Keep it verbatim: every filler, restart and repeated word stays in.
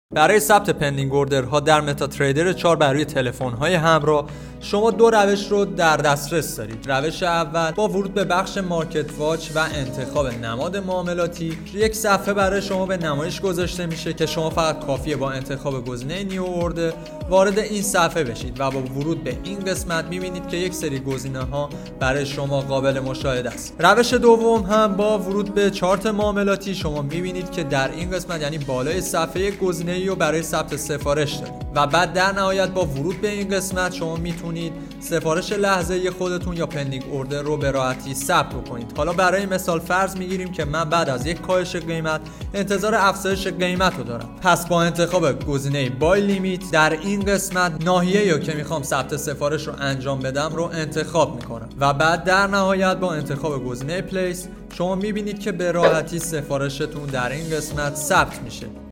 برای ثبت پندینگ اوردرها در متا تریدر چهار بر روی تلفن‌های همراه شما دو روش رو در دسترس دارید. روش اول با ورود به بخش مارکت واچ و انتخاب نماد معاملاتی، یک صفحه برای شما به نمایش گذاشته میشه که شما فقط کافیه با انتخاب گزینه نیو اوردر وارد این صفحه بشید و با ورود به این قسمت میبینید که یک سری گزینه‌ها برای شما قابل مشاهده است. روش دوم هم با ورود به چارت معاملاتی شما میبینید که در این قسمت یعنی بالای صفحه گزینه‌ای رو برای ثبت سفارش دارید و بعد در نهایت با ورود به این قسمت شما میتونید سفارش لحظه‌ای خودتون یا پندینگ اوردر رو به راحتی ثبت کنید. حالا برای مثال فرض میگیریم که من بعد از یک کاهش قیمت انتظار افزایش قیمت رو دارم. پس با انتخاب گزینه بای لیمیت در این قسمت ناحیه‌ای رو که میخوام ثبت سفارش رو انجام بدم رو انتخاب میکنم و بعد در نهایت با انتخاب گزینه پلیس شما میبینید که به راحتی سفارشتون در این قسمت ثبت میشه.